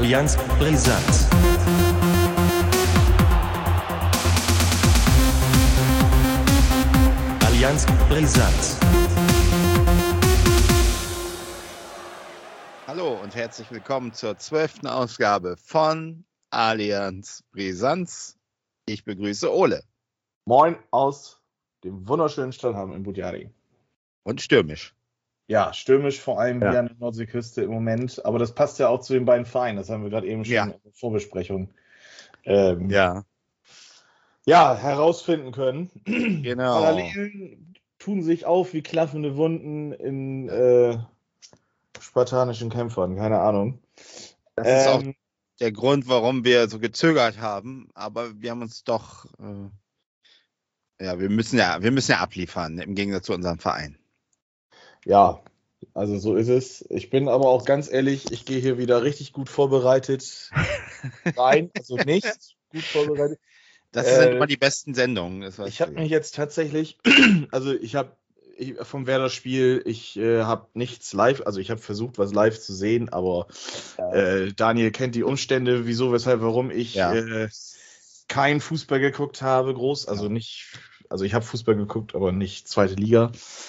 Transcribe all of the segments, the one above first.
Allianz Brisant. Allianz Brisant. Hallo und herzlich willkommen zur 12. Ausgabe von Allianz Brisanz. Ich begrüße Ole. Moin aus dem wunderschönen Stadthafen in Budjari. Und stürmisch. Ja, stürmisch, vor allem hier an der Nordseeküste im Moment. Aber das passt ja auch zu den beiden Vereinen. Das haben wir gerade eben schon in der Vorbesprechung herausfinden können. Genau. Parallelen tun sich auf wie klaffende Wunden in spartanischen Kämpfern. Keine Ahnung. Das ist auch der Grund, warum wir so gezögert haben. Aber wir haben uns doch... wir müssen ja abliefern, im Gegensatz zu unserem Verein. Ja, also so ist es. Ich bin aber auch ganz ehrlich, ich gehe hier wieder richtig gut vorbereitet rein. Also nicht gut vorbereitet. Das sind immer die besten Sendungen. Ich habe mich jetzt tatsächlich, vom Werder-Spiel, ich habe nichts live, also ich habe versucht, was live zu sehen, aber Daniel kennt die Umstände, wieso, weshalb, warum ich kein Fußball geguckt habe, groß. Also ich habe Fußball geguckt, aber nicht zweite Liga.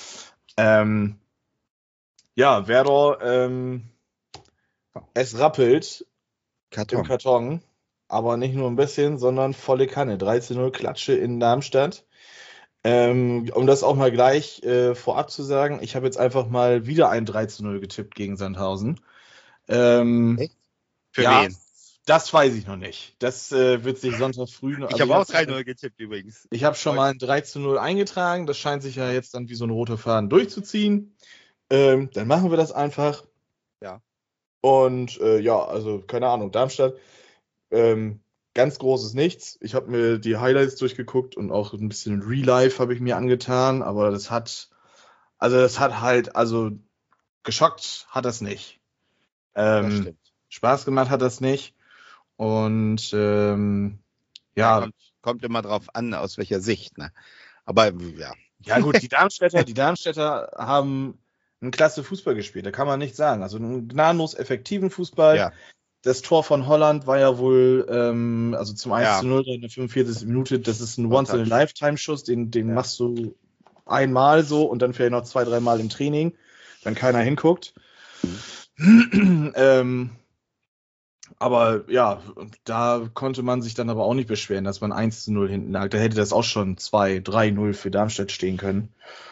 Werder, es rappelt im Karton, aber nicht nur ein bisschen, sondern volle Kanne. 13-0 Klatsche in Darmstadt. Um das auch mal gleich vorab zu sagen, ich habe jetzt einfach mal wieder ein 13-0 getippt gegen Sandhausen. Echt? Für wen? Das weiß ich noch nicht. Das wird sich Sonntag früh noch... Ich habe auch 3-0 getippt übrigens. Ich habe schon mal ein 3-0 eingetragen. Das scheint sich ja jetzt dann wie so ein roter Faden durchzuziehen. Dann machen wir das einfach. Ja. Und also keine Ahnung, Darmstadt, ganz großes Nichts. Ich habe mir die Highlights durchgeguckt und auch ein bisschen Real Life habe ich mir angetan, aber das hat geschockt hat das nicht. Das stimmt. Spaß gemacht hat das nicht. Und kommt immer drauf an, aus welcher Sicht, ne? Aber ja. Ja gut, die Darmstädter haben einen klasse Fußball gespielt, da kann man nichts sagen. Also einen gnadenlos effektiven Fußball. Ja. Das Tor von Holland war ja wohl, zum 1-0 in der 45. Minute, das ist ein Once-in-a-Lifetime-Schuss, den machst du einmal so und dann vielleicht noch 2-3 Mal im Training, wenn keiner hinguckt. Aber ja, da konnte man sich dann aber auch nicht beschweren, dass man 1-0 hinten lag. Da hätte das auch schon 2-3-0 für Darmstadt stehen können.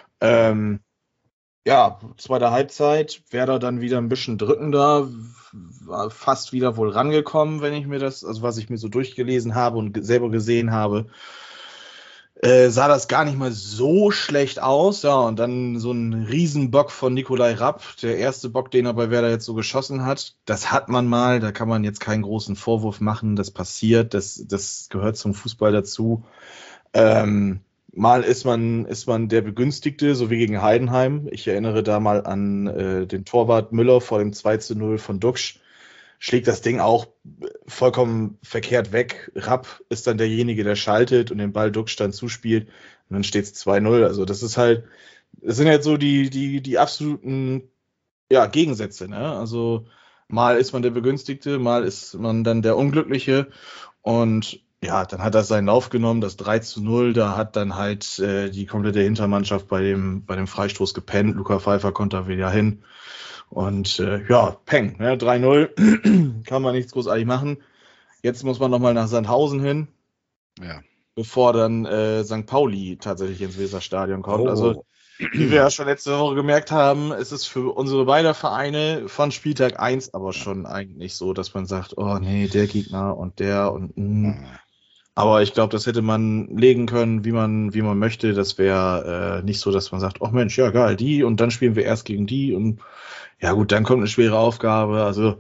Zweite Halbzeit, Werder dann wieder ein bisschen drückender, war fast wieder wohl rangekommen, wenn ich mir was ich mir so durchgelesen habe und selber gesehen habe, sah das gar nicht mal so schlecht aus. Ja, und dann so ein Riesenbock von Nikolai Rapp, der erste Bock, den er bei Werder jetzt so geschossen hat. Das hat man mal, da kann man jetzt keinen großen Vorwurf machen, das passiert, das gehört zum Fußball dazu. Mal ist man der Begünstigte, so wie gegen Heidenheim. Ich erinnere da mal an den Torwart Müller vor dem 2-0 von Duxch. Schlägt das Ding auch vollkommen verkehrt weg. Rapp ist dann derjenige, der schaltet und den Ball Duxch dann zuspielt. Und dann steht es 2-0. Also das sind jetzt so die absoluten Gegensätze. Ne? Also mal ist man der Begünstigte, mal ist man dann der Unglückliche. Und ja, dann hat er seinen Lauf genommen, das 3-0, da hat dann halt die komplette Hintermannschaft bei dem Freistoß gepennt. Luca Pfeiffer konnte da wieder hin. Und Peng, 3-0, kann man nichts großartig machen. Jetzt muss man nochmal nach Sandhausen hin, bevor dann St. Pauli tatsächlich ins Weserstadion kommt. Also, wie wir ja schon letzte Woche gemerkt haben, ist es für unsere beiden Vereine von Spieltag 1 aber schon eigentlich so, dass man sagt, oh nee, der Gegner und der und Aber ich glaube, das hätte man legen können, wie man möchte. Das wäre nicht so, dass man sagt, oh Mensch, ja geil, die und dann spielen wir erst gegen die und ja gut, dann kommt eine schwere Aufgabe. Also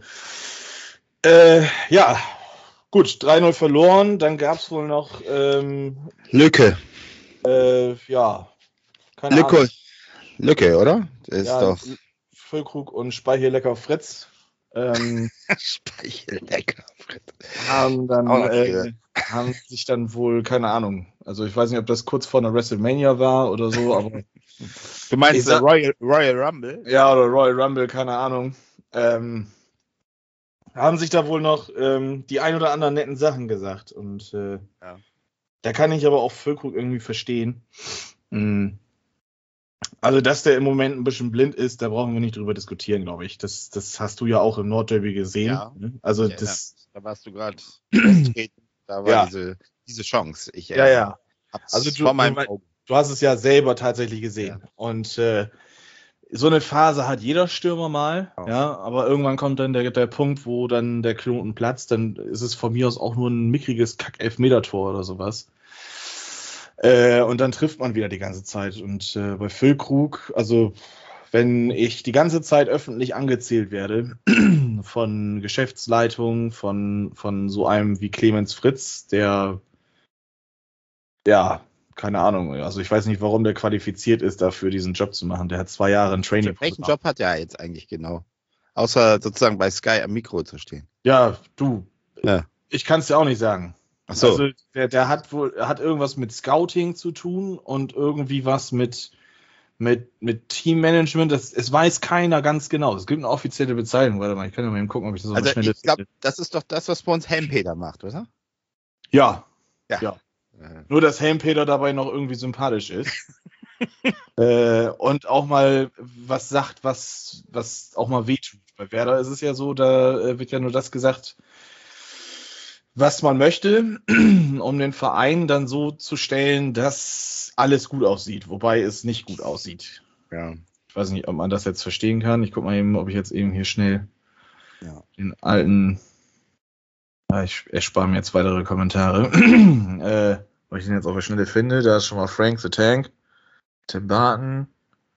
gut, 3-0 verloren, dann gab es wohl noch Lücke. Keine Ahnung. Lücke, oder? Das ist doch Füllkrug und Speichellecker Fritz. Speichellecker Fritz. Haben sich dann wohl, keine Ahnung, also ich weiß nicht, ob das kurz vor einer WrestleMania war oder so, aber... Du meinst Royal Rumble? Ja, oder Royal Rumble, keine Ahnung. haben sich da wohl noch die ein oder anderen netten Sachen gesagt. Und Ja. da kann ich aber auch Füllkrug irgendwie verstehen. Also, dass der im Moment ein bisschen blind ist, da brauchen wir nicht drüber diskutieren, glaube ich. Das hast du ja auch im Nordderby gesehen. Ja. Ne? Also, Ja, da warst du gerade da war Ja. diese Chance. Ich ja. hab's Also, vor meinem Auge. du hast es ja selber tatsächlich gesehen. Ja. Und so eine Phase hat jeder Stürmer mal, ja, aber irgendwann kommt dann der Punkt, wo dann der Knoten platzt, dann ist es von mir aus auch nur ein mickriges Kack-Elfmeter-Tor oder sowas. Und dann trifft man wieder die ganze Zeit. Und bei Füllkrug, also wenn ich die ganze Zeit öffentlich angezählt werde von Geschäftsleitung, von so einem wie Clemens Fritz, der, ja, keine Ahnung, also ich weiß nicht, warum der qualifiziert ist, dafür diesen Job zu machen. Der hat 2 Jahre ein Training. Welchen Job hat er jetzt eigentlich genau? Außer sozusagen bei Sky am Mikro zu stehen. Ja, du, Ja. ich kann es dir auch nicht sagen. Ach so. Also der hat irgendwas mit Scouting zu tun und irgendwie was mit Teammanagement. Es weiß keiner ganz genau. Es gibt eine offizielle Bezeichnung. Warte mal, ich kann ja mal eben gucken, ob ich das Also schnell ich glaube, das ist doch das, was bei uns Helmpeter macht, oder? Ja. Ja. Nur, dass Helmpeter dabei noch irgendwie sympathisch ist. Und auch mal was sagt, was auch mal wehtut. Bei Werder ist es ja so, da wird ja nur das gesagt, was man möchte, um den Verein dann so zu stellen, dass alles gut aussieht, wobei es nicht gut aussieht. Ja. Ich weiß nicht, ob man das jetzt verstehen kann. Ich gucke mal eben, ob ich jetzt eben hier schnell den alten... ich erspare mir jetzt weitere Kommentare. Weil ich den jetzt auf der Schnelle finde. Da ist schon mal Frank the Tank. Tim Barton.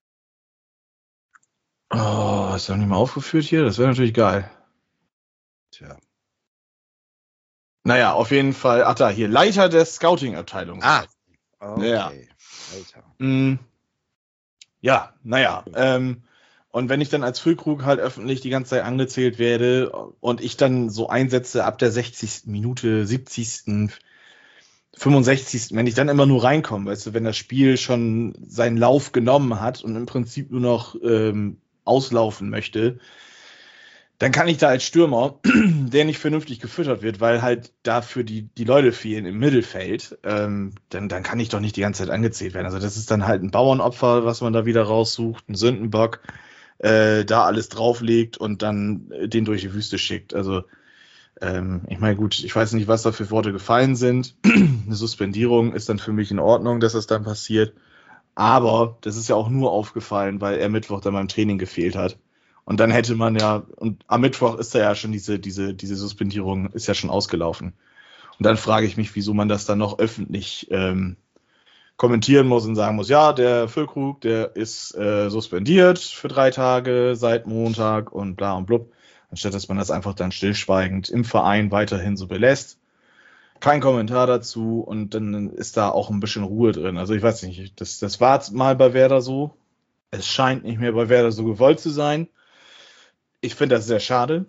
Oh, ist doch nicht mal aufgeführt hier? Das wäre natürlich geil. Tja. Naja, auf jeden Fall. Ach da, hier, Leiter der Scouting-Abteilung. Okay. Ja. Alter. Ja, naja. Und wenn ich dann als Füllkrug halt öffentlich die ganze Zeit angezählt werde und ich dann so Einsätze ab der 60. Minute, 70., 65., wenn ich dann immer nur reinkomme, weißt du, wenn das Spiel schon seinen Lauf genommen hat und im Prinzip nur noch auslaufen möchte, dann kann ich da als Stürmer, der nicht vernünftig gefüttert wird, weil halt dafür die Leute fehlen im Mittelfeld, dann kann ich doch nicht die ganze Zeit angezählt werden. Also das ist dann halt ein Bauernopfer, was man da wieder raussucht, ein Sündenbock, da alles drauflegt und dann den durch die Wüste schickt. Also ich meine, gut, ich weiß nicht, was da für Worte gefallen sind. Eine Suspendierung ist dann für mich in Ordnung, dass das dann passiert. Aber das ist ja auch nur aufgefallen, weil er Mittwoch dann beim Training gefehlt hat. Und dann hätte man ja, und am Mittwoch ist da ja schon diese Suspendierung ist ja schon ausgelaufen. Und dann frage ich mich, wieso man das dann noch öffentlich kommentieren muss und sagen muss, ja, der Füllkrug, der ist suspendiert für 3 Tage seit Montag und bla und blub. Anstatt dass man das einfach dann stillschweigend im Verein weiterhin so belässt. Kein Kommentar dazu und dann ist da auch ein bisschen Ruhe drin. Also ich weiß nicht, das war mal bei Werder so. Es scheint nicht mehr bei Werder so gewollt zu sein. Ich finde das sehr schade.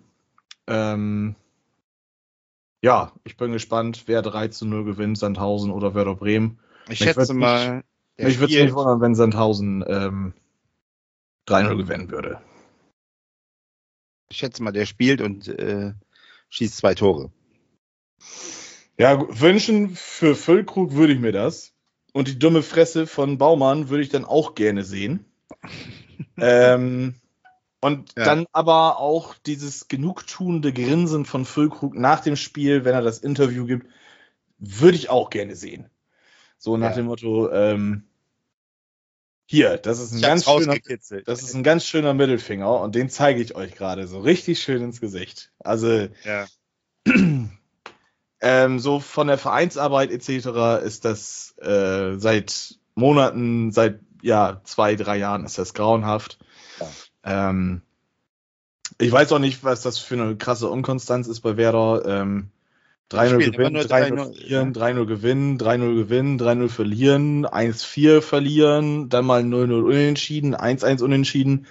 Ja, ich bin gespannt, wer 3-0 gewinnt, Sandhausen oder Werder Bremen. Ich schätze mal, mich würde es nicht wundern, wenn Sandhausen 3-0 gewinnen würde. Ich schätze mal, der spielt und schießt 2 Tore. Ja, wünschen für Füllkrug würde ich mir das. Und die dumme Fresse von Baumann würde ich dann auch gerne sehen. Und dann aber auch dieses genugtuende Grinsen von Füllkrug nach dem Spiel, wenn er das Interview gibt, würde ich auch gerne sehen. So nach dem Motto, hier, das ist ein ganz schöner Mittelfinger und den zeige ich euch gerade so richtig schön ins Gesicht. Also so von der Vereinsarbeit etc. ist das seit Monaten, seit 2-3 Jahren ist das grauenhaft. Ja. Ich weiß auch nicht, was das für eine krasse Unkonstanz ist bei Werder. 3-0 gewinnen, 3-0 verlieren, 3-0 gewinnen, 3-0 gewinnen, 3-0 verlieren, 1-4 verlieren, dann mal 0-0 unentschieden, 1-1 unentschieden.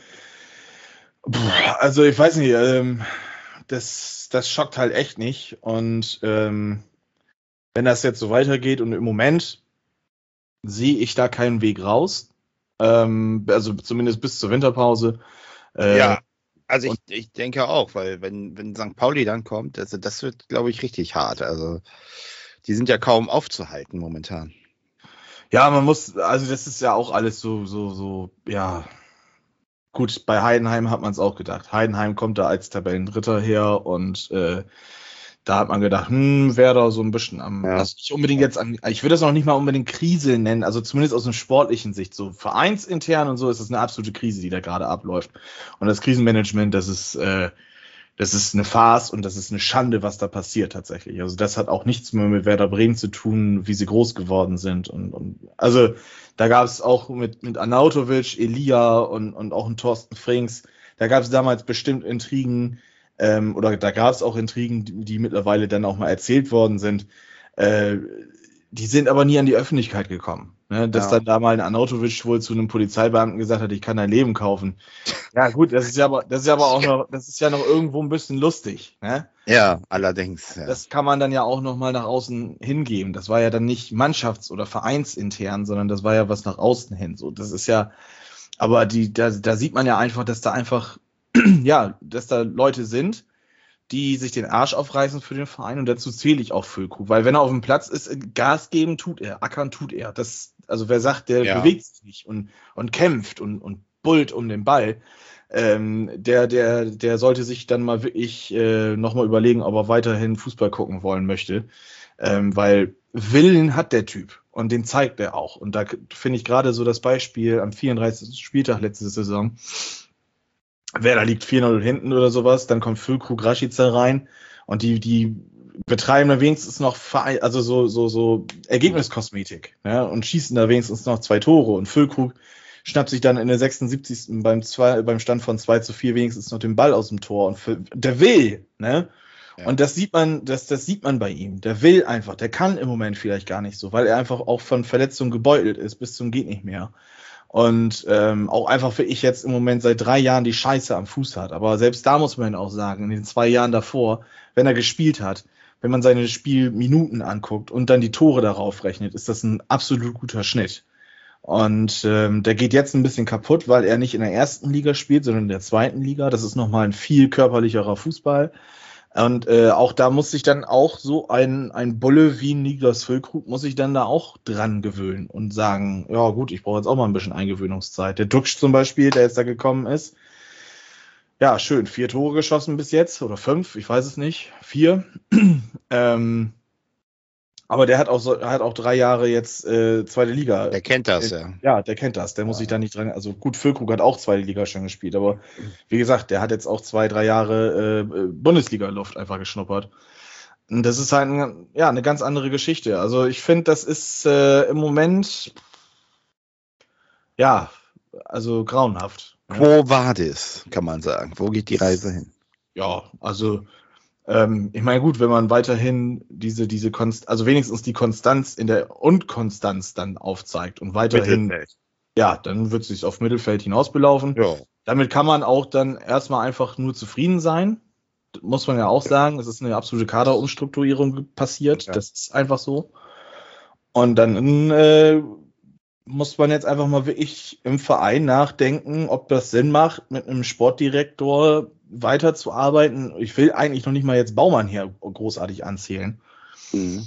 Also ich weiß nicht, das schockt halt echt nicht. Und wenn das jetzt so weitergeht und im Moment sehe ich da keinen Weg raus, also zumindest bis zur Winterpause. Also ich denke auch, weil wenn St. Pauli dann kommt, also das wird, glaube ich, richtig hart. Also die sind ja kaum aufzuhalten momentan. Ja, also das ist ja auch alles so, ja. Gut, bei Heidenheim hat man es auch gedacht. Heidenheim kommt da als Tabellendritter her und da hat man gedacht, Werder so ein bisschen also nicht unbedingt jetzt ich würde das noch nicht mal unbedingt Krise nennen, also zumindest aus einer sportlichen Sicht, so vereinsintern und so ist das eine absolute Krise, die da gerade abläuft. Und das Krisenmanagement, das ist eine Farce und das ist eine Schande, was da passiert tatsächlich. Also das hat auch nichts mehr mit Werder Bremen zu tun, wie sie groß geworden sind. Und also da gab es auch mit Arnautovic, Elia und auch ein Thorsten Frings, da gab es damals bestimmt Intrigen, oder da gab es auch Intrigen, die mittlerweile dann auch mal erzählt worden sind. Die sind aber nie an die Öffentlichkeit gekommen. Ne? Dass dann da mal ein Arnautovic wohl zu einem Polizeibeamten gesagt hat, ich kann dein Leben kaufen. Ja, gut, das ist ja noch irgendwo ein bisschen lustig. Ne? Ja, allerdings. Ja. Das kann man dann ja auch noch mal nach außen hingeben. Das war ja dann nicht mannschafts- oder vereinsintern, sondern das war ja was nach außen hin. So, das ist ja, aber da sieht man ja einfach, dass dass da Leute sind, die sich den Arsch aufreißen für den Verein und dazu zähle ich auch Füllkrug, weil wenn er auf dem Platz ist, Gas geben tut er, ackern tut er. Also wer sagt, der bewegt sich nicht und kämpft und bullt um den Ball, der sollte sich dann mal wirklich nochmal überlegen, ob er weiterhin Fußball gucken wollen möchte, weil Willen hat der Typ und den zeigt er auch. Und da finde ich gerade so das Beispiel am 34. Spieltag letzte Saison, Werder liegt 4-0 hinten oder sowas, dann kommt Füllkrug, Rashica rein und die betreiben da wenigstens noch so Ergebniskosmetik, ja, und schießen da wenigstens noch 2 Tore und Füllkrug schnappt sich dann in der 76. beim Stand von 2-4 wenigstens noch den Ball aus dem Tor und der will, ne? Ja. Und das sieht man bei ihm. Der will einfach, der kann im Moment vielleicht gar nicht so, weil er einfach auch von Verletzungen gebeutelt ist bis zum geht nicht mehr. Und auch einfach, wie ich jetzt im Moment seit 3 Jahren die Scheiße am Fuß hat. Aber selbst da muss man auch sagen, in den 2 Jahren davor, wenn er gespielt hat, wenn man seine Spielminuten anguckt und dann die Tore darauf rechnet, ist das ein absolut guter Schnitt. Und der geht jetzt ein bisschen kaputt, weil er nicht in der ersten Liga spielt, sondern in der zweiten Liga. Das ist nochmal ein viel körperlicherer Fußball. Und auch da muss sich dann auch so ein Bulle wie Niklas Füllkrug muss sich dann da auch dran gewöhnen und sagen, ja gut, ich brauche jetzt auch mal ein bisschen Eingewöhnungszeit. Der Duxch zum Beispiel, der jetzt da gekommen ist, ja schön, 4 Tore geschossen bis jetzt oder 5, ich weiß es nicht, 4. Aber der hat auch 3 Jahre jetzt zweite Liga. Der kennt das, ja. Ja, der kennt das. Der muss sich da nicht dran. Also gut, Füllkrug hat auch zweite Liga schon gespielt, aber wie gesagt, der hat jetzt auch 2-3 Jahre Bundesliga-Luft einfach geschnuppert. Und das ist halt eine ganz andere Geschichte. Also ich finde, das ist im Moment also grauenhaft. Quo vadis, kann man sagen. Wo geht die Reise hin? Ja, also ich meine, gut, wenn man weiterhin diese also wenigstens die Konstanz in der Konstanz dann aufzeigt und weiterhin, Mittelfeld. Ja, dann wird es sich auf Mittelfeld hinaus belaufen. Ja. Damit kann man auch dann erstmal einfach nur zufrieden sein. Das muss man ja auch sagen. Es ist eine absolute Kaderumstrukturierung passiert. Ja. Das ist einfach so. Und dann muss man jetzt einfach mal wirklich im Verein nachdenken, ob das Sinn macht, mit einem Sportdirektor weiterzuarbeiten. Ich will eigentlich noch nicht mal jetzt Baumann hier großartig anzählen. Mhm.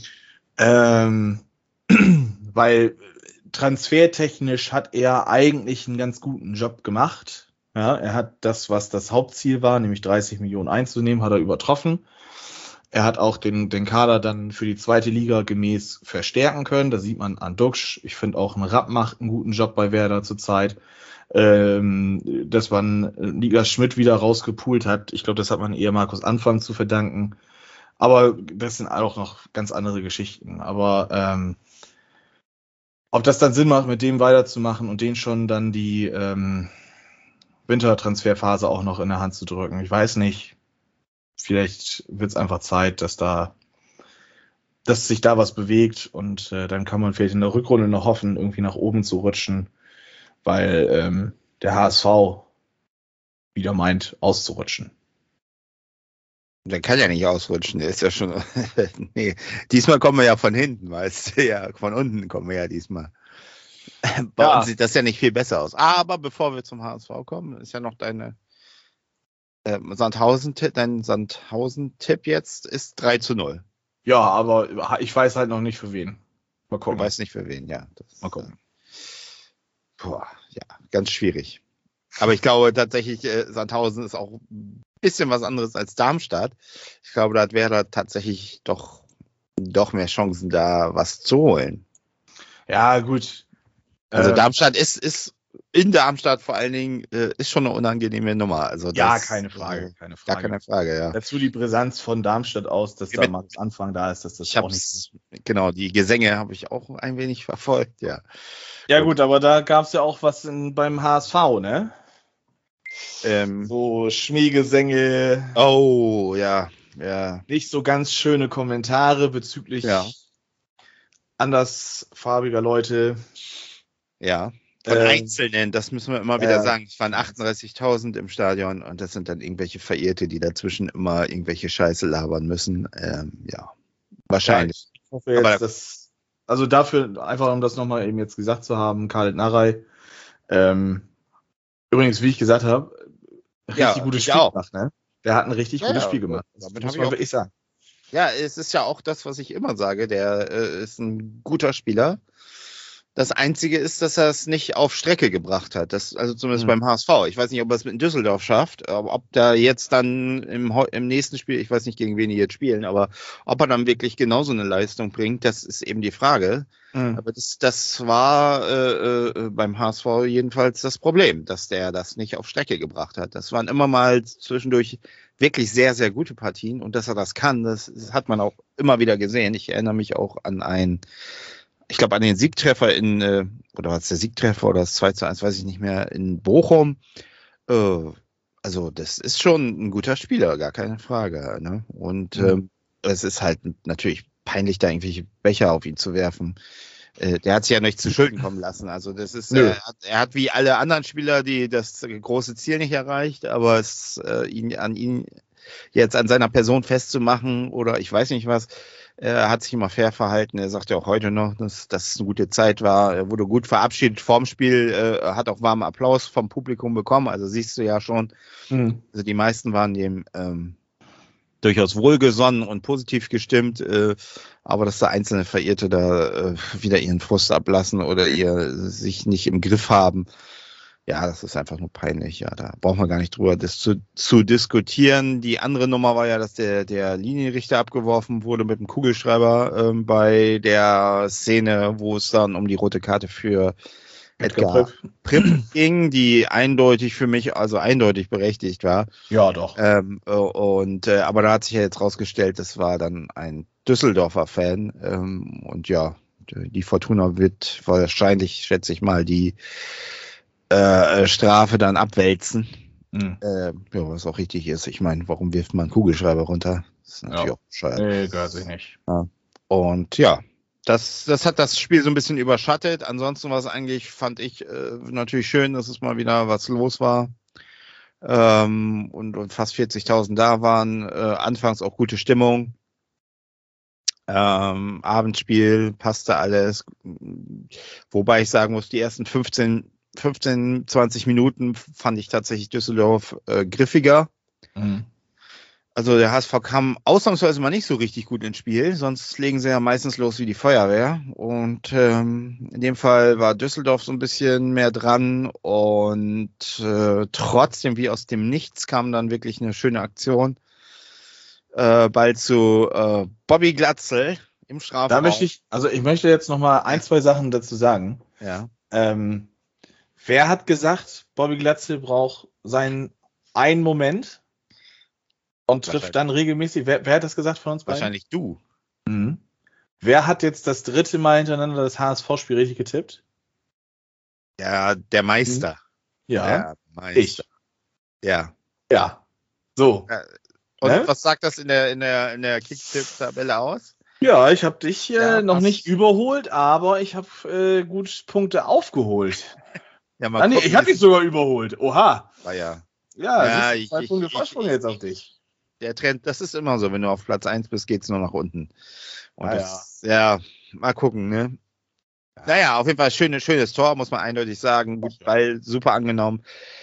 Weil transfertechnisch hat er eigentlich einen ganz guten Job gemacht. Ja, er hat das, was das Hauptziel war, nämlich 30 Millionen einzunehmen, hat er übertroffen. Er hat auch den Kader dann für die zweite Liga gemäß verstärken können. Da sieht man an Duxch. Ich finde auch ein Rapp macht einen guten Job bei Werder zurzeit. Dass man Niklas Schmidt wieder rausgepult hat. Ich glaube, das hat man eher Markus Anfang zu verdanken. Aber das sind auch noch ganz andere Geschichten. Aber ob das dann Sinn macht, mit dem weiterzumachen und den schon dann die Wintertransferphase auch noch in der Hand zu drücken, ich weiß nicht. Vielleicht wird es einfach Zeit, dass sich da was bewegt und dann kann man vielleicht in der Rückrunde noch hoffen, irgendwie nach oben zu rutschen, weil der HSV wieder meint, auszurutschen. Der kann ja nicht ausrutschen, der ist ja schon. Nee, diesmal kommen wir ja von hinten, weißt du, ja, von unten kommen wir ja diesmal. Bei uns sieht das ja nicht viel besser aus. Aber bevor wir zum HSV kommen, ist ja noch deine Dein Sandhausen-Tipp jetzt ist 3-0. Ja, aber ich weiß halt noch nicht für wen. Mal Du gucken. weißt nicht für wen, ja. Mal gucken. Ja, ganz schwierig. Aber ich glaube tatsächlich, Sandhausen ist auch ein bisschen was anderes als Darmstadt. Ich glaube, da wäre da tatsächlich doch mehr Chancen, da was zu holen. Ja, gut. Also Darmstadt ist in Darmstadt vor allen Dingen ist schon eine unangenehme Nummer. Also Ja, das, keine Frage. Gar keine Frage, ja. Dazu die Brisanz von Darmstadt aus, dass da mal am Anfang da ist, dass das Ich auch hab's, nicht. genau, die Gesänge habe ich auch ein wenig verfolgt, ja. Ja, gut, aber da gab es ja auch was beim HSV, ne? So Schmähgesänge. Oh, ja. Nicht so ganz schöne Kommentare bezüglich andersfarbiger Leute. Ja. Von Einzelnen, das müssen wir immer wieder sagen. Es waren 38.000 im Stadion und das sind dann irgendwelche Verehrte, die dazwischen immer irgendwelche Scheiße labern müssen. Ja, wahrscheinlich. Ja, ich hoffe jetzt, also dafür, einfach um das nochmal eben jetzt gesagt zu haben, Khaled Narey, übrigens, wie ich gesagt habe, richtig gutes Spiel gemacht, ne? Der hat ein richtig gutes Spiel gemacht. Das muss man wirklich sagen. Ja, es ist ja auch das, was ich immer sage. Der ist ein guter Spieler. Das Einzige ist, dass er es nicht auf Strecke gebracht hat. Also zumindest beim HSV. Ich weiß nicht, ob er es mit Düsseldorf schafft. Ob da jetzt dann im nächsten Spiel, ich weiß nicht, gegen wen die jetzt spielen, aber ob er dann wirklich genauso eine Leistung bringt, das ist eben die Frage. Aber das war beim HSV jedenfalls das Problem, dass der das nicht auf Strecke gebracht hat. Das waren immer mal zwischendurch wirklich sehr, sehr gute Partien. Und dass er das kann, das hat man auch immer wieder gesehen. Ich erinnere mich auch an ich glaube, an den Siegtreffer oder was der Siegtreffer oder das 2-1, weiß ich nicht mehr, in Bochum. Also, das ist schon ein guter Spieler, gar keine Frage. Ne? Und es ist halt natürlich peinlich, da irgendwelche Becher auf ihn zu werfen. Der hat sich ja nicht zu Schulden kommen lassen. Also, das ist, er hat wie alle anderen Spieler das große Ziel nicht erreicht, aber ihn jetzt an seiner Person festzumachen oder ich weiß nicht was, er hat sich immer fair verhalten. Er sagt ja auch heute noch, dass es eine gute Zeit war. Er wurde gut verabschiedet vorm Spiel, hat auch warmen Applaus vom Publikum bekommen. Also siehst du ja schon, also die meisten waren dem durchaus wohlgesonnen und positiv gestimmt. Aber dass da einzelne Verehrte da wieder ihren Frust ablassen oder sich nicht im Griff haben, ja, das ist einfach nur peinlich. Ja, da brauchen wir gar nicht drüber zu diskutieren. Die andere Nummer war ja, dass der Linienrichter abgeworfen wurde mit dem Kugelschreiber bei der Szene, wo es dann um die rote Karte für Edgar Pripp ging, die eindeutig für mich, also eindeutig berechtigt war. Ja, doch. Aber da hat sich ja jetzt rausgestellt, das war dann ein Düsseldorfer Fan. Und ja, die Fortuna wird wahrscheinlich, schätze ich mal, die Strafe dann abwälzen. Was auch richtig ist. Ich meine, warum wirft man einen Kugelschreiber runter? Das ist natürlich auch bescheuert. Nee, gehört sich nicht. Ja. Und ja, das hat das Spiel so ein bisschen überschattet. Ansonsten war es eigentlich, fand ich, natürlich schön, dass es mal wieder was los war. Und fast 40.000 da waren. Anfangs auch gute Stimmung. Abendspiel passte alles. Wobei ich sagen muss, die ersten 15, 20 Minuten fand ich tatsächlich Düsseldorf griffiger. Also der HSV kam ausnahmsweise mal nicht so richtig gut ins Spiel, sonst legen sie ja meistens los wie die Feuerwehr. Und in dem Fall war Düsseldorf so ein bisschen mehr dran und trotzdem wie aus dem Nichts kam dann wirklich eine schöne Aktion. Ball zu Bobby Glatzel im Strafraum. Ich möchte jetzt noch mal ein, zwei Sachen dazu sagen. Ja. Wer hat gesagt, Bobby Glatzel braucht seinen einen Moment und trifft dann regelmäßig? Wer hat das gesagt von uns beiden? Wahrscheinlich du. Wer hat jetzt das 3. Mal hintereinander das HSV-Spiel richtig getippt? Ja, der Meister. Ja, der Meister. Ich. Ja. Ja. So. Und was sagt das in der Kick-Tipp-Tabelle aus? Ja, ich habe dich noch nicht überholt, aber ich habe gut Punkte aufgeholt. Ja, mal gucken, ich habe dich sogar überholt. Oha. War ja. Ja, ich 2 Punkte Vorsprung jetzt auf dich. Der Trend, das ist immer so, wenn du auf Platz 1 bist, geht's nur nach unten. Und mal gucken, ne? Ja. Naja, auf jeden Fall schönes Tor, muss man eindeutig sagen. Gut, Ball super angenommen.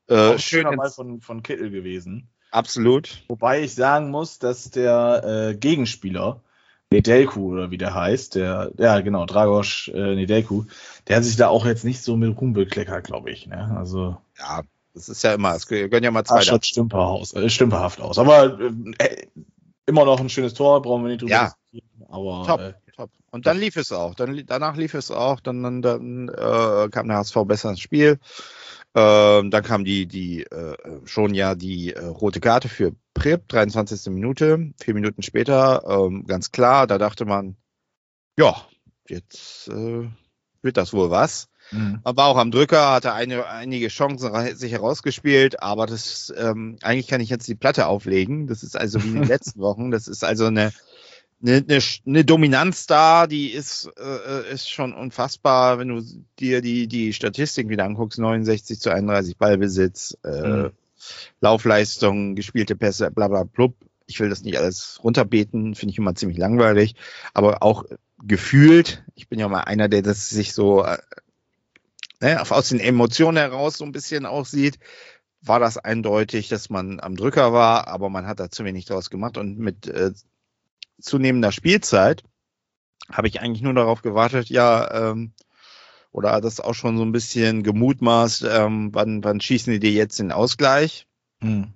Auch ein schön schöner Ball von Kittel gewesen. Absolut. Wobei ich sagen muss, dass der Gegenspieler, Nedelku oder wie der heißt, genau, Dragoš Nedelku, der hat sich da auch jetzt nicht so mit Ruhm bekleckert, glaube ich. Ne? Also Ja, das ist ja immer, es gönnen ja mal sah zwei. schon stümperhaft aus. Aber immer noch ein schönes Tor, brauchen wir nicht drüber diskutieren. Aber, Top. Und dann lief es auch. Danach lief es auch. Dann kam der HSV besser ins Spiel. Dann kam die rote Karte für Prip, 23. Minute. 4 Minuten später, ganz klar, da dachte man, ja, jetzt wird das wohl was. Man war auch am Drücker, hatte einige Chancen sich herausgespielt, aber das eigentlich kann ich jetzt die Platte auflegen. Das ist also wie in den letzten Wochen. Das ist also eine Dominanz da, die ist schon unfassbar, wenn du dir die Statistik wieder anguckst, 69:31 Ballbesitz, Laufleistung, gespielte Pässe, bla bla blub. Ich will das nicht alles runterbeten, finde ich immer ziemlich langweilig, aber auch gefühlt, ich bin ja mal einer, der das sich so aus den Emotionen heraus so ein bisschen aussieht, war das eindeutig, dass man am Drücker war, aber man hat da zu wenig draus gemacht und mit zunehmender Spielzeit habe ich eigentlich nur darauf gewartet, oder das auch schon so ein bisschen gemutmaßt, wann schießen die dir jetzt den Ausgleich? Und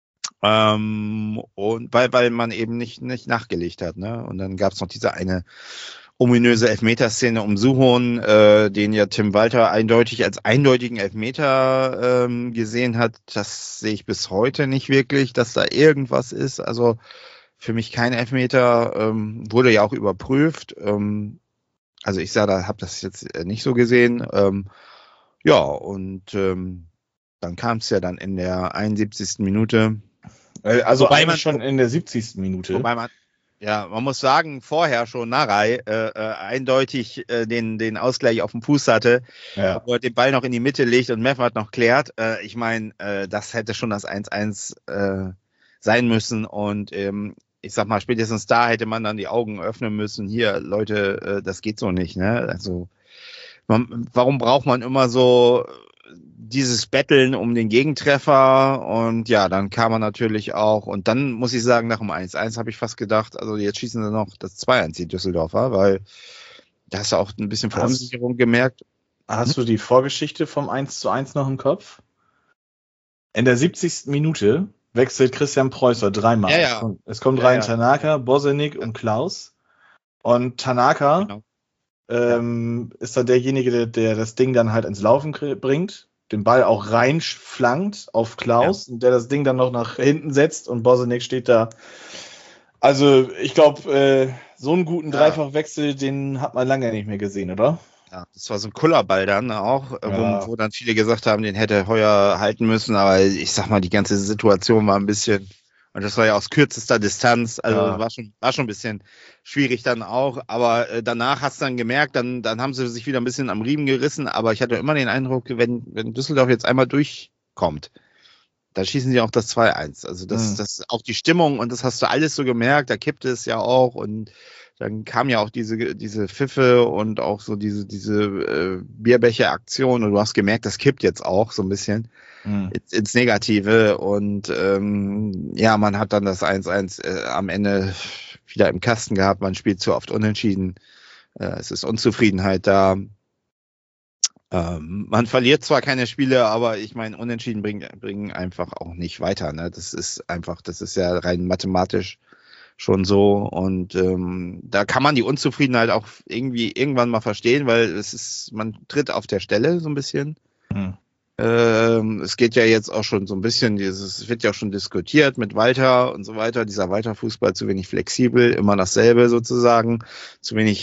weil man eben nicht nachgelegt hat, ne? Und dann gab es noch diese eine ominöse Elfmeterszene um Suhon, den ja Tim Walter eindeutig als eindeutigen Elfmeter gesehen hat. Das sehe ich bis heute nicht wirklich, dass da irgendwas ist. Also für mich kein Elfmeter, wurde ja auch überprüft. Also ich habe das jetzt nicht so gesehen. Dann kam es ja dann in der 71. Minute. Also eigentlich schon in der 70. Minute. Wobei man muss sagen, vorher schon Narei eindeutig den Ausgleich auf dem Fuß hatte, wo er den Ball noch in die Mitte legt und Meffert noch klärt. Ich meine, das hätte schon das 1-1 sein müssen und ich sag mal, spätestens da hätte man dann die Augen öffnen müssen. Hier, Leute, das geht so nicht, ne? Also, warum braucht man immer so dieses Betteln um den Gegentreffer? Und ja, dann kam man natürlich auch. Und dann muss ich sagen, nach dem 1-1 habe ich fast gedacht, also jetzt schießen sie noch das 2-1 die Düsseldorfer, weil da hast du auch ein bisschen Verunsicherung gemerkt. Hast du die Vorgeschichte vom 1:1 noch im Kopf? In der 70. Minute wechselt Christian Preußer dreimal. Ja. Es kommt rein Tanaka, Bosenic und Klaus. Und Tanaka ist dann derjenige, der das Ding dann halt ins Laufen bringt, den Ball auch reinflankt auf Klaus und der das Ding dann noch nach hinten setzt und Bosenic steht da. Also ich glaube, so einen guten Dreifachwechsel, den hat man lange nicht mehr gesehen, oder? Ja, das war so ein Kullerball dann auch, wo dann viele gesagt haben, den hätte Heuer halten müssen, aber ich sag mal, die ganze Situation war ein bisschen, und das war ja aus kürzester Distanz, also war schon ein bisschen schwierig dann auch, aber danach hast du dann gemerkt, dann haben sie sich wieder ein bisschen am Riemen gerissen, aber ich hatte immer den Eindruck, wenn Düsseldorf jetzt einmal durchkommt, dann schießen sie auch das 2-1, also das auch die Stimmung und das hast du alles so gemerkt, da kippte es ja auch und dann kam ja auch diese Pfiffe und auch so diese Bierbecher-Aktion und du hast gemerkt, das kippt jetzt auch so ein bisschen ins Negative und man hat dann das 1-1 am Ende wieder im Kasten gehabt, man spielt zu oft unentschieden, es ist Unzufriedenheit da. Man verliert zwar keine Spiele, aber ich meine, Unentschieden bringen einfach auch nicht weiter, ne? Das ist ja rein mathematisch schon so und da kann man die Unzufriedenheit auch irgendwann mal verstehen, weil man tritt auf der Stelle so ein bisschen. Es geht ja jetzt auch schon so ein bisschen, es wird ja auch schon diskutiert mit Walter und so weiter, dieser Walter-Fußball zu wenig flexibel, immer dasselbe sozusagen, zu wenig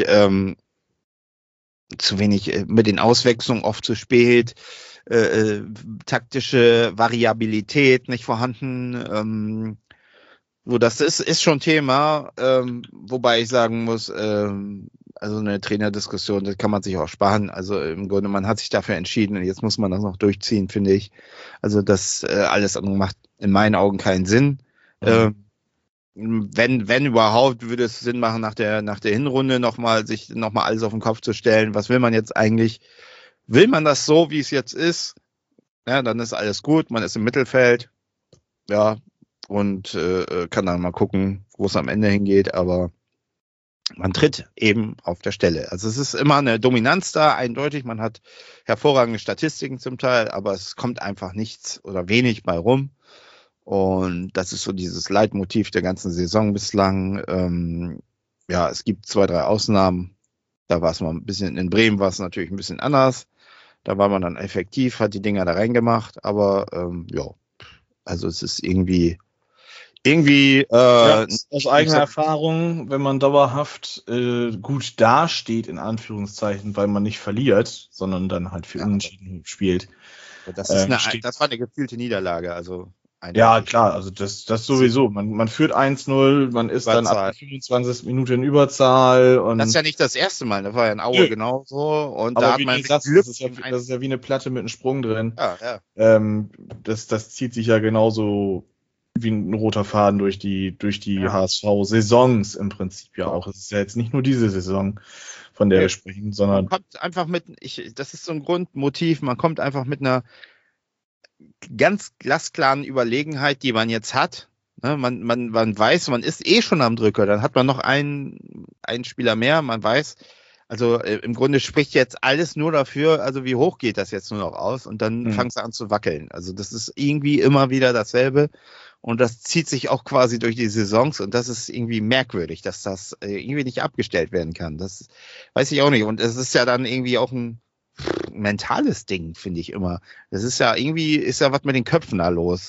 mit den Auswechslungen oft zu spät, taktische Variabilität nicht vorhanden, so, das ist schon Thema, wobei ich sagen muss, also eine Trainerdiskussion, das kann man sich auch sparen. Also im Grunde, man hat sich dafür entschieden und jetzt muss man das noch durchziehen, finde ich. Also das alles andere macht in meinen Augen keinen Sinn. Wenn überhaupt, würde es Sinn machen, nach der Hinrunde sich nochmal alles auf den Kopf zu stellen. Was will man jetzt eigentlich? Will man das so, wie es jetzt ist? Ja, dann ist alles gut, man ist im Mittelfeld, ja, und kann dann mal gucken, wo es am Ende hingeht, aber man tritt eben auf der Stelle. Also es ist immer eine Dominanz da, eindeutig, man hat hervorragende Statistiken zum Teil, aber es kommt einfach nichts oder wenig bei rum. Und das ist so dieses Leitmotiv der ganzen Saison bislang. Ja, es gibt 2, 3 Ausnahmen. Da war es mal ein bisschen, in Bremen war es natürlich ein bisschen anders. Da war man dann effektiv, hat die Dinger da reingemacht, aber ja, also es ist irgendwie aus eigener Erfahrung, wenn man dauerhaft gut dasteht, in Anführungszeichen, weil man nicht verliert, sondern dann halt für Unentschieden spielt. Das war eine gefühlte Niederlage, also ja, klar, also das sowieso. Man führt 1-0, man ist Überzahl. Dann ab der 25. Minute in Überzahl. Und das ist ja nicht das erste Mal, das war ja in Aue genauso. Und aber da hat man Glück. das ist ja wie eine Platte mit einem Sprung drin. Ja. Das zieht sich ja genauso wie ein roter Faden durch die HSV-Saisons im Prinzip ja auch. Es ist ja jetzt nicht nur diese Saison, von der wir sprechen, sondern... Man kommt einfach das ist so ein Grundmotiv, man kommt einfach mit einer ganz glasklaren Überlegenheit, die man jetzt hat. Ne, man weiß, man ist schon am Drücker, dann hat man noch einen Spieler mehr, man weiß, also im Grunde spricht jetzt alles nur dafür, also wie hoch geht das jetzt nur noch aus und dann fangen sie an zu wackeln. Also das ist irgendwie immer wieder dasselbe und das zieht sich auch quasi durch die Saisons und das ist irgendwie merkwürdig, dass das irgendwie nicht abgestellt werden kann. Das weiß ich auch nicht und es ist ja dann irgendwie auch ein mentales Ding, finde ich immer. Das ist ja was mit den Köpfen da los.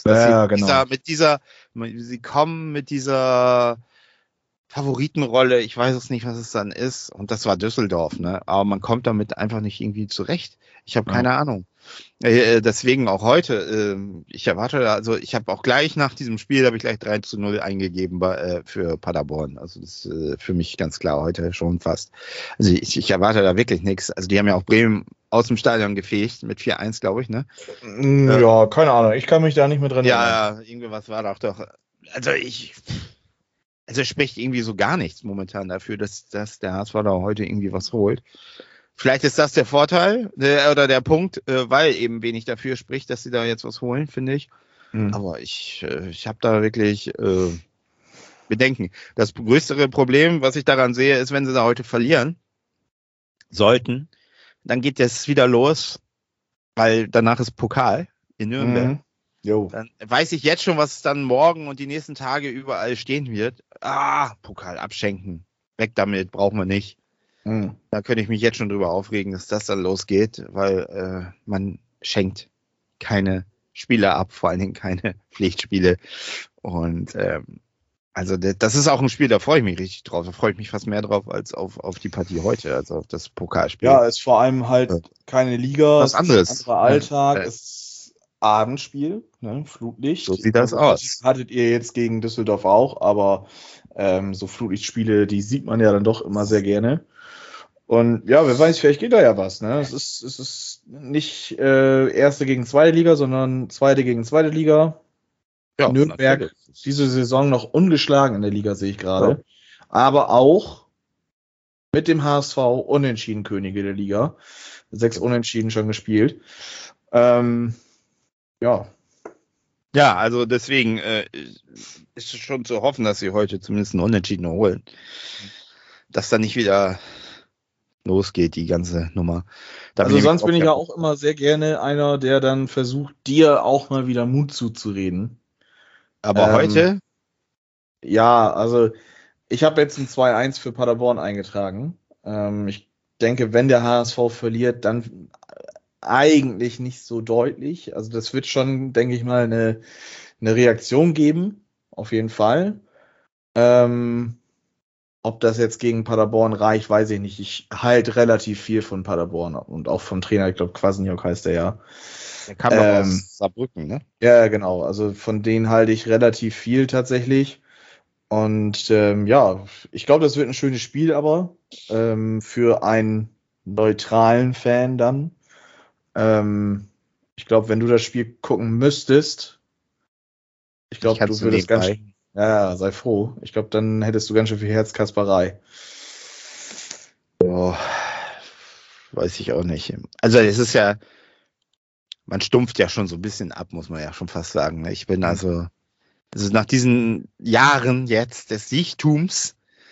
Sie kommen mit dieser Favoritenrolle, ich weiß es nicht, was es dann ist. Und das war Düsseldorf, ne? Aber man kommt damit einfach nicht irgendwie zurecht. Ich habe keine Ahnung. Deswegen auch heute, ich erwarte, ich habe auch gleich nach diesem Spiel, habe ich gleich 3-0 eingegeben für Paderborn. Also das ist für mich ganz klar heute schon fast. Also ich erwarte da wirklich nichts. Also die haben ja auch Bremen aus dem Stadion gefegt mit 4-1, glaube ich, ne? Ja, keine Ahnung. Ich kann mich da nicht mehr dran erinnern. Ja, irgendwas war doch. Also es spricht irgendwie so gar nichts momentan dafür, dass der HSV da heute irgendwie was holt. Vielleicht ist das der Vorteil oder der Punkt, weil eben wenig dafür spricht, dass sie da jetzt was holen, finde ich. Aber ich habe da wirklich Bedenken. Das größere Problem, was ich daran sehe, ist, wenn sie da heute verlieren sollten, dann geht das wieder los, weil danach ist Pokal in Nürnberg. Dann weiß ich jetzt schon, was dann morgen und die nächsten Tage überall stehen wird. Pokal abschenken. Weg damit, brauchen wir nicht. Da könnte ich mich jetzt schon drüber aufregen, dass das dann losgeht, weil man schenkt keine Spiele ab, vor allen Dingen keine Pflichtspiele. Und also das ist auch ein Spiel, da freue ich mich richtig drauf. Da freue ich mich fast mehr drauf als auf die Partie heute, also auf das Pokalspiel. Ja, ist vor allem halt keine Liga. Was anderes. Ist ein anderer Alltag, ist Abendspiel, ne? Flutlicht. So sieht das aus. Hattet ihr jetzt gegen Düsseldorf auch, aber so Flutlichtspiele, die sieht man ja dann doch immer sehr gerne. Und ja, wer weiß, vielleicht geht da ja was. Ne? Es ist nicht erste gegen zweite Liga, sondern zweite gegen zweite Liga. Ja, Nürnberg natürlich. Diese Saison noch ungeschlagen in der Liga, sehe ich gerade. Ja. Aber auch mit dem HSV unentschieden Könige der Liga. 6 Unentschieden schon gespielt. Ja. Ja, also deswegen ist es schon zu hoffen, dass sie heute zumindest einen Unentschieden holen. Dass da nicht wieder losgeht, die ganze Nummer. Also sonst bin ich ja auch immer sehr gerne einer, der dann versucht, dir auch mal wieder Mut zuzureden. Aber heute? Ja, also ich habe jetzt ein 2-1 für Paderborn eingetragen. Ich denke, wenn der HSV verliert, dann eigentlich nicht so deutlich. Also das wird schon, denke ich mal, eine Reaktion geben. Auf jeden Fall. Ob das jetzt gegen Paderborn reicht, weiß ich nicht. Ich halte relativ viel von Paderborn und auch vom Trainer, ich glaube Kwasniok heißt der ja. Der kam doch aus Saarbrücken, ne? Ja, genau. Also von denen halte ich relativ viel tatsächlich. Und ja, ich glaube, das wird ein schönes Spiel, aber für einen neutralen Fan dann. Ich glaube, wenn du das Spiel gucken müsstest, ich glaube, du würdest ganz schön. Ja, sei froh. Ich glaube, dann hättest du ganz schön viel Herzkasperei. Oh, weiß ich auch nicht. Also es ist ja, man stumpft ja schon so ein bisschen ab, muss man ja schon fast sagen. Ne? Ich bin also nach diesen Jahren jetzt des Siegtums,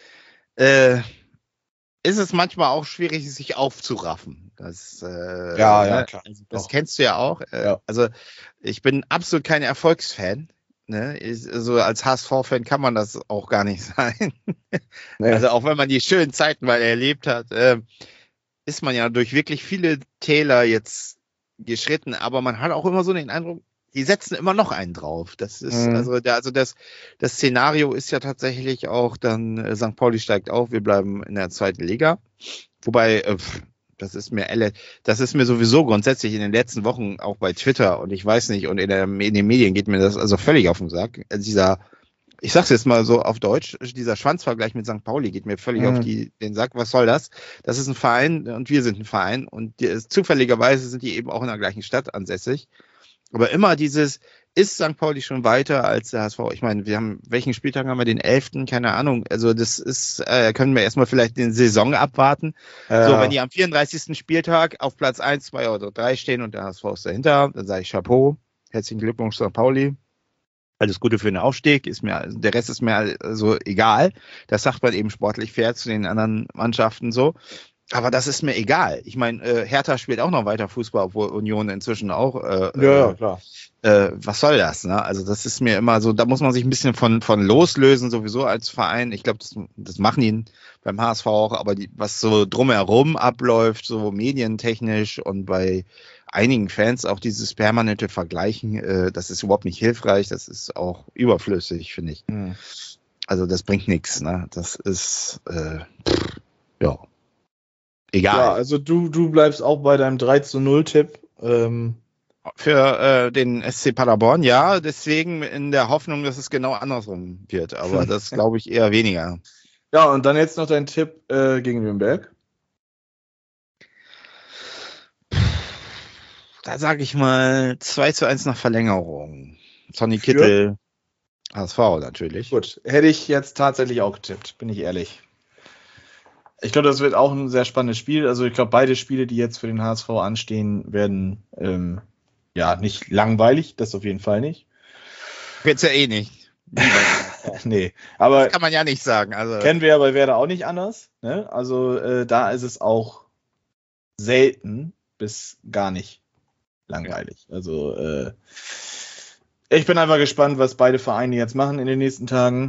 ist es manchmal auch schwierig, sich aufzuraffen. Das, klar. Das kennst du ja auch. Ja. Also ich bin absolut kein Erfolgsfan. Ne? Also als HSV-Fan kann man das auch gar nicht sein. Nee. Also auch wenn man die schönen Zeiten mal erlebt hat, ist man ja durch wirklich viele Täler jetzt geschritten, aber man hat auch immer so den Eindruck, die setzen immer noch einen drauf. Das ist das Szenario ist ja tatsächlich auch dann St. Pauli steigt auf, wir bleiben in der zweiten Liga. Wobei das ist mir sowieso grundsätzlich in den letzten Wochen auch bei Twitter und ich weiß nicht und in den Medien geht mir das also völlig auf den Sack. Ich sag's jetzt mal so auf Deutsch, dieser Schwanzvergleich mit St. Pauli geht mir völlig auf den Sack. Was soll das? Das ist ein Verein und wir sind ein Verein und zufälligerweise sind die eben auch in der gleichen Stadt ansässig. Aber immer ist St. Pauli schon weiter als der HSV? Ich meine, welchen Spieltag haben wir? Den 11., keine Ahnung. Also das ist, können wir erstmal vielleicht den Saison abwarten. So, wenn die am 34. Spieltag auf Platz 1, 2 oder 3 stehen und der HSV ist dahinter, dann sage ich Chapeau, herzlichen Glückwunsch St. Pauli. Alles Gute für den Aufstieg, der Rest ist mir also egal. Das sagt man eben sportlich fair zu den anderen Mannschaften so. Aber das ist mir egal. Ich meine, Hertha spielt auch noch weiter Fußball, obwohl Union inzwischen auch. Klar. Was soll das? Ne? Also das ist mir immer so, da muss man sich ein bisschen von loslösen, sowieso als Verein. Ich glaube, das machen die beim HSV auch, aber was so drumherum abläuft, so medientechnisch und bei einigen Fans auch dieses permanente Vergleichen, das ist überhaupt nicht hilfreich, das ist auch überflüssig, finde ich. Also das bringt nichts. Ne? Das ist, ja. Egal. Ja, also du bleibst auch bei deinem 3-0-Tipp. Für den SC Paderborn, ja, deswegen in der Hoffnung, dass es genau andersrum wird, aber das glaube ich eher weniger. Ja, und dann jetzt noch dein Tipp gegen Nürnberg. Da sage ich mal 2:1 nach Verlängerung. Sonny Kittel, HSV natürlich. Gut, hätte ich jetzt tatsächlich auch getippt, bin ich ehrlich. Ich glaube, das wird auch ein sehr spannendes Spiel. Also ich glaube, beide Spiele, die jetzt für den HSV anstehen, werden nicht langweilig. Das auf jeden Fall nicht. Wird's ja eh nicht. Nee, aber das kann man ja nicht sagen. Also kennen wir ja bei Werder auch nicht anders. Ne? Also da ist es auch selten bis gar nicht langweilig. Ja. Also ich bin einfach gespannt, was beide Vereine jetzt machen in den nächsten Tagen.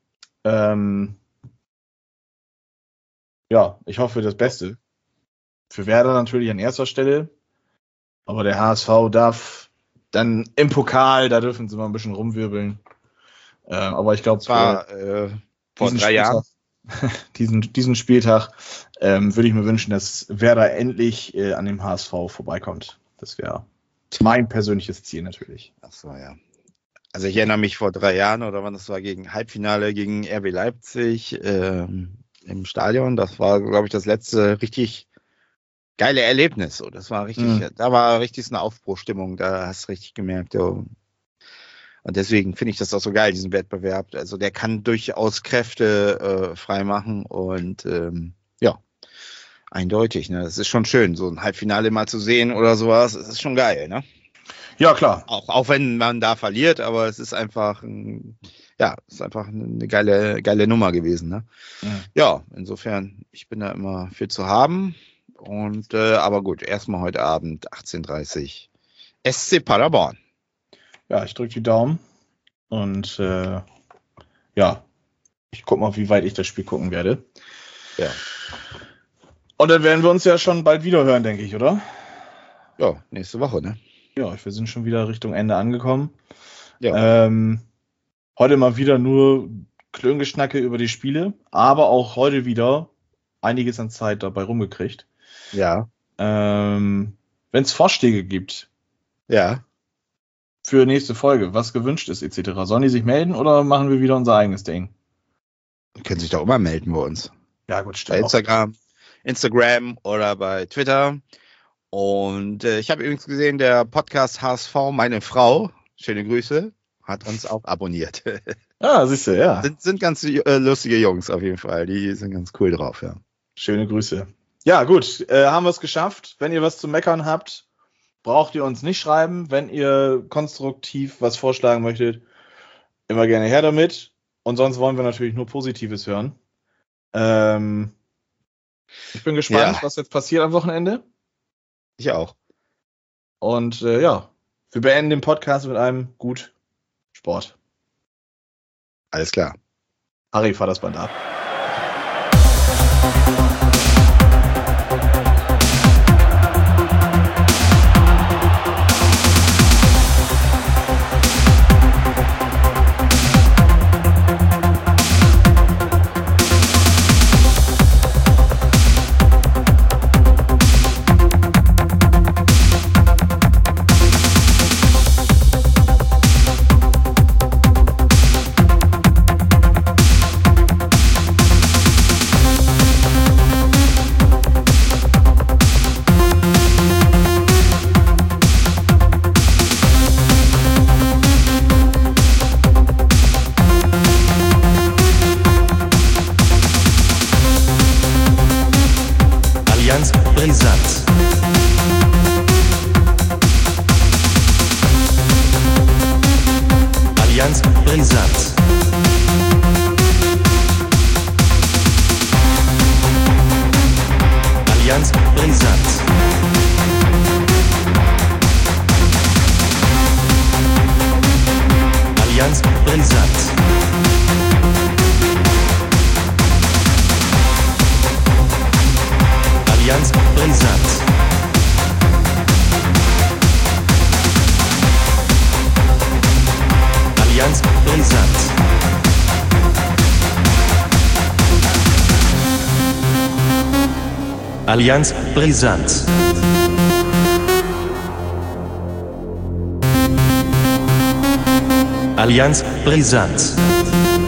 Ja, ich hoffe das Beste. Für Werder natürlich an erster Stelle. Aber der HSV darf dann im Pokal, da dürfen sie mal ein bisschen rumwirbeln. Aber ich glaube, vor 3 Jahren. diesen Spieltag würde ich mir wünschen, dass Werder endlich an dem HSV vorbeikommt. Das wäre mein persönliches Ziel natürlich. Ach so, ja. Also ich erinnere mich vor 3 Jahren oder wann das war, gegen Halbfinale gegen RB Leipzig im Stadion. Das war, glaube ich, das letzte richtig geile Erlebnis. So, das war richtig, da war richtig eine Aufbruchstimmung. Da hast du richtig gemerkt. Und deswegen finde ich das auch so geil, diesen Wettbewerb. Also der kann durchaus Kräfte frei machen und eindeutig. Ne? Es ist schon schön, so ein Halbfinale mal zu sehen oder sowas. Es ist schon geil, ne? Ja, klar. Auch wenn man da verliert, aber es ist einfach eine geile Nummer gewesen. Ne? Ja, insofern, ich bin da immer für zu haben. Und aber gut, erstmal heute Abend 18:30 SC Paderborn. Ja, ich drücke die Daumen. Und ich gucke mal, wie weit ich das Spiel gucken werde. Ja. Und dann werden wir uns ja schon bald wieder hören, denke ich, oder? Ja, nächste Woche, ne? Ja, wir sind schon wieder Richtung Ende angekommen. Ja. Heute mal wieder nur Klöngeschnacke über die Spiele, aber auch heute wieder einiges an Zeit dabei rumgekriegt. Ja. Wenn es Vorschläge gibt. Ja. Für nächste Folge, was gewünscht ist, etc. Sollen die sich melden oder machen wir wieder unser eigenes Ding? Die können sich doch immer melden bei uns. Ja, gut, Bei Instagram oder bei Twitter. Und ich habe übrigens gesehen, der Podcast HSV, meine Frau, schöne Grüße, hat uns auch abonniert. Ah, siehst du, ja. Sind ganz lustige Jungs auf jeden Fall. Die sind ganz cool drauf, ja. Schöne Grüße. Ja, gut, haben wir es geschafft. Wenn ihr was zu meckern habt, braucht ihr uns nicht schreiben. Wenn ihr konstruktiv was vorschlagen möchtet, immer gerne her damit. Und sonst wollen wir natürlich nur Positives hören. Ich bin gespannt, was jetzt passiert am Wochenende. Ich auch. Und wir beenden den Podcast mit einem Gut Sport. Alles klar. Harry, fahr das Band ab. Brisant. Allianz Brisant. Allianz Brisant. Allianz Brisant. Allianz Brisant. Allianz Brisant. Allianz Brisant. Allianz Brisant.